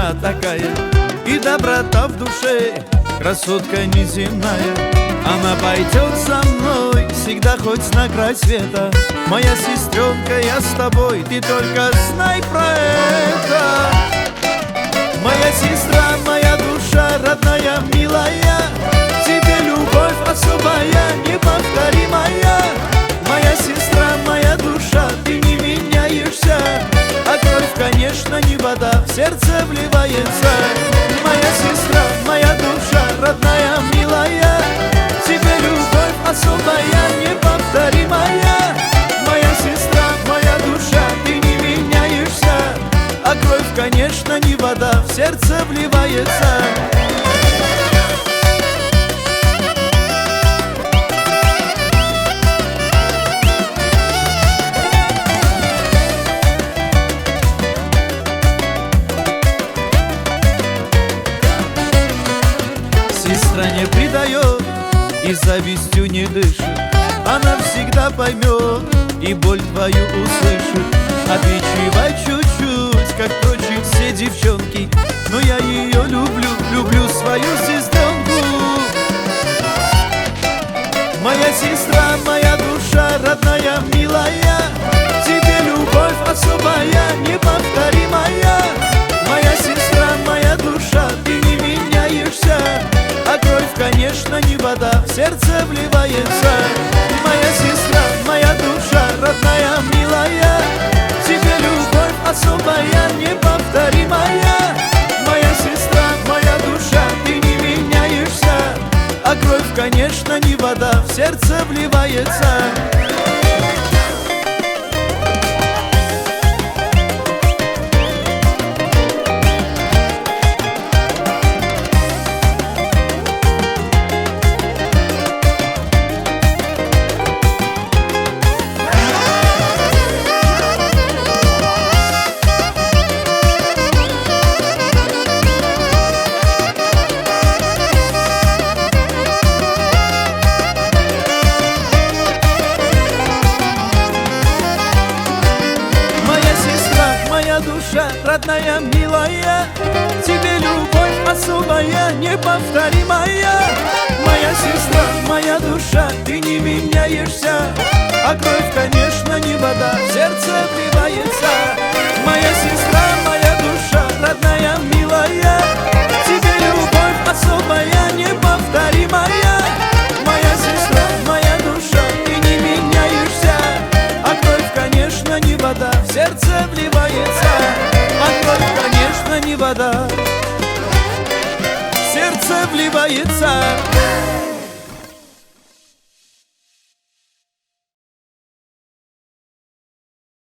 душа такая, и доброта в душе, красотка неземная. Она пойдет со мной всегда хоть на край света. Моя сестренка, я с тобой, ты только знай про это. Моя сестра, моя душа, родная, милая, тебе любовь особая, неповторимая. Моя сестра, моя душа, ты не меняешься, а кровь, конечно, не вода, в сердце вливается. Моя сестра, моя душа, родная, милая, тебе любовь особая, неповторимая. Моя сестра, моя душа, ты не меняешься, а кровь, конечно, не вода, в сердце вливается. Сестра не предает и завистью не дышит, она всегда поймет и боль твою услышит. Отвечивай чуть-чуть, как прочие все девчонки, но я ее люблю, люблю свою сестренку. Моя сестра, моя душа, родная, милая, тебе любовь особая, неповторимая. Моя сестра, моя душа, ты не меняешься, а кровь, конечно, не вода, в сердце вливается. Моя сестра, моя душа, родная, милая, тебе любовь особая, неповторимая. Моя сестра, моя душа, ты не меняешься, а кровь, конечно, не вода, в сердце вливается. Душа, родная, милая, тебе любовь особая, неповторимая. Моя сестра, моя душа, ты не меняешься, а кровь, конечно, не вода, в сердце вливается. Моя сестра, моя душа, родная, милая, тебе любовь особая, неповторимая. Моя сестра, моя душа, ты не меняешься, а кровь, конечно, не вода, в сердце вливается. А кровь, конечно, не вода, в сердце вливается.